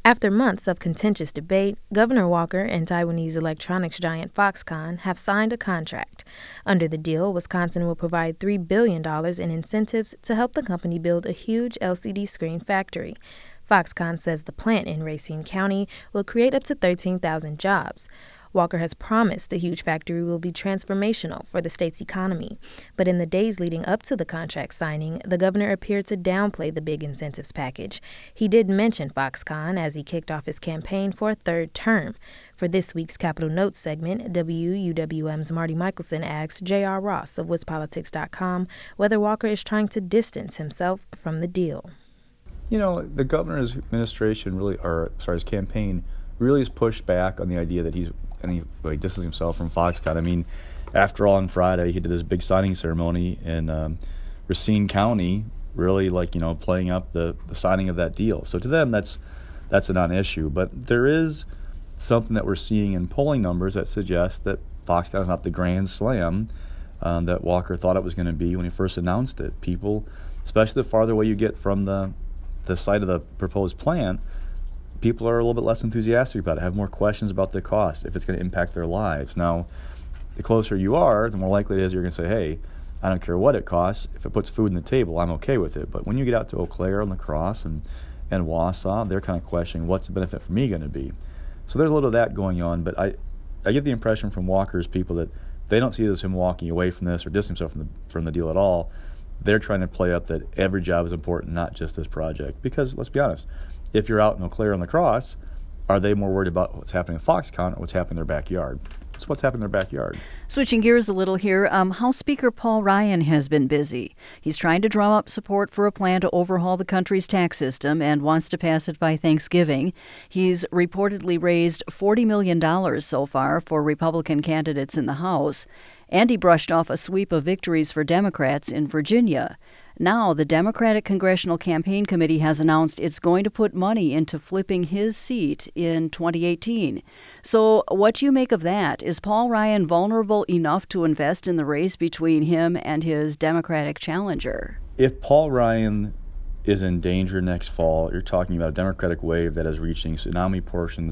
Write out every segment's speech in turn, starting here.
After months of contentious debate, Governor Walker and Taiwanese electronics giant Foxconn have signed a contract. Under the deal, Wisconsin will provide $3 billion in incentives to help the company build a huge LCD screen factory. Foxconn says the plant in Racine County will create up to 13,000 jobs. Walker has promised the huge factory will be transformational for the state's economy. But in the days leading up to the contract signing, the governor appeared to downplay the big incentives package. He did mention Foxconn as he kicked off his campaign for a third term. For this week's Capitol Notes segment, WUWM's Marty Michelson asked J.R. Ross of WisPolitics.com whether Walker is trying to distance himself from the deal. You know, the governor's administration his campaign really has pushed back on the idea that he distances himself from Foxconn. I mean, after all, on Friday, he did this big signing ceremony in Racine County, really playing up the signing of that deal. So to them, that's a non-issue. But there is something that we're seeing in polling numbers that suggests that Foxconn is not the grand slam that Walker thought it was going to be when he first announced it. People, especially the farther away you get from the site of the proposed plant, people are a little bit less enthusiastic about it, have more questions about the cost, if it's going to impact their lives. Now, the closer you are, the more likely it is you're going to say, hey, I don't care what it costs. If it puts food on the table, I'm okay with it. But when you get out to Eau Claire and La Crosse and Wausau, they're kind of questioning, what's the benefit for me going to be? So there's a little of that going on. But I get the impression from Walker's people that they don't see it as him walking away from this or distancing himself from the deal at all. They're trying to play up that every job is important, not just this project. Because, let's be honest, if you're out in Eau Claire and La Crosse, are they more worried about what's happening in Foxconn or what's happening in their backyard? It's what's happening in their backyard. Switching gears a little here, House Speaker Paul Ryan has been busy. He's trying to drum up support for a plan to overhaul the country's tax system and wants to pass it by Thanksgiving. He's reportedly raised $40 million so far for Republican candidates in the House, and he brushed off a sweep of victories for Democrats in Virginia. Now, the Democratic Congressional Campaign Committee has announced it's going to put money into flipping his seat in 2018. So what do you make of that? Is Paul Ryan vulnerable enough to invest in the race between him and his Democratic challenger? If Paul Ryan is in danger next fall, you're talking about a Democratic wave that is reaching historic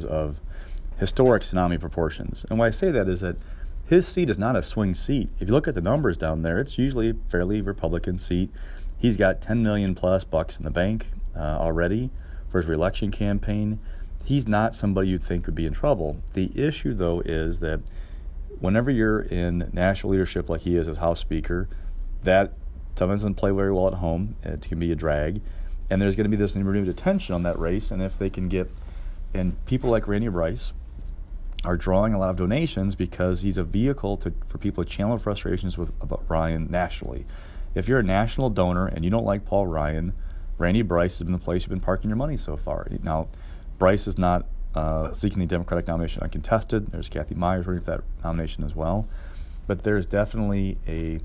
tsunami proportions. And why I say that is that his seat is not a swing seat. If you look at the numbers down there, it's usually a fairly Republican seat. He's got $10 million plus bucks in the bank already for his reelection campaign. He's not somebody you'd think would be in trouble. The issue, though, is that whenever you're in national leadership like he is as House Speaker, that doesn't play very well at home. It can be a drag. And there's going to be this renewed attention on that race. And if they can get, and people like Randy Bryce are drawing a lot of donations because he's a vehicle for people to channel frustrations about Ryan nationally. If you're a national donor and you don't like Paul Ryan, Randy Bryce has been the place you've been parking your money so far. Now, Bryce is not seeking the Democratic nomination uncontested. There's Kathy Myers running for that nomination as well. But there's definitely a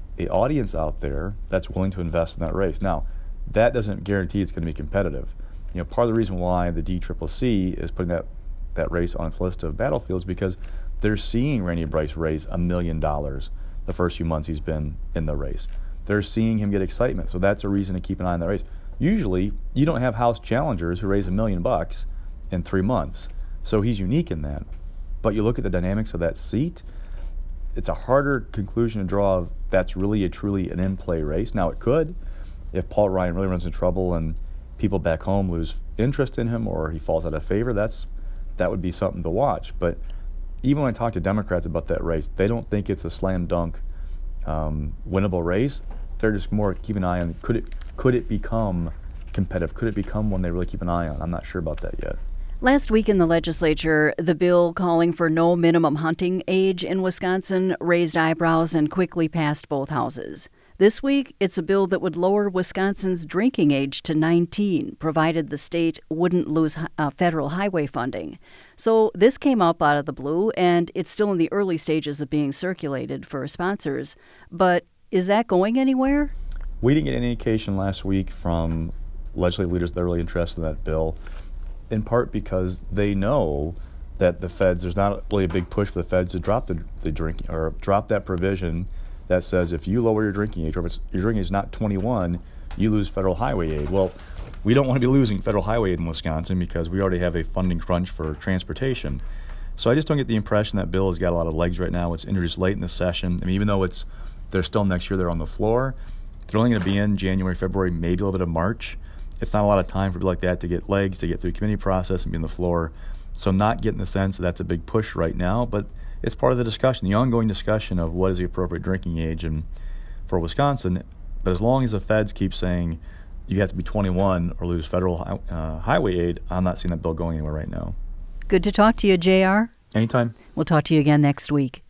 audience out there that's willing to invest in that race. Now, that doesn't guarantee it's going to be competitive. Part of the reason why the DCCC is putting that race on its list of battlefields because they're seeing Randy Bryce raise $1 million the first few months he's been in the race. They're seeing him get excitement, so that's a reason to keep an eye on that race. Usually, you don't have House challengers who raise $1 million in 3 months, so he's unique in that. But you look at the dynamics of that seat, it's a harder conclusion to draw of that's really truly an in-play race. Now, it could, if Paul Ryan really runs into trouble and people back home lose interest in him or he falls out of favor, that would be something to watch. But even when I talk to Democrats about that race, they don't think it's a slam dunk winnable race. They're just more keeping an eye on could it become competitive? Could it become one they really keep an eye on? I'm not sure about that yet. Last week in the legislature, the bill calling for no minimum hunting age in Wisconsin raised eyebrows and quickly passed both houses. This week, it's a bill that would lower Wisconsin's drinking age to 19, provided the state wouldn't lose federal highway funding. So this came up out of the blue, and it's still in the early stages of being circulated for sponsors. But is that going anywhere? We didn't get any indication last week from legislative leaders that are really interested in that bill, in part because they know that the feds, there's not really a big push for the feds to drop the drinking or drop that provision that says if you lower your drinking age, or if your drinking age is not 21, you lose federal highway aid. Well, we don't want to be losing federal highway aid in Wisconsin because we already have a funding crunch for transportation. So I just don't get the impression that bill has got a lot of legs right now. It's introduced late in the session. I mean, even though they're still next year, they're on the floor. They're only going to be in January, February, maybe a little bit of March. It's not a lot of time for a bill like that to get legs, to get through the committee process and be on the floor. So I'm not getting the sense that that's a big push right now, but it's part of the discussion, the ongoing discussion of what is the appropriate drinking age for Wisconsin. But as long as the feds keep saying you have to be 21 or lose federal highway aid, I'm not seeing that bill going anywhere right now. Good to talk to you, JR. Anytime. We'll talk to you again next week.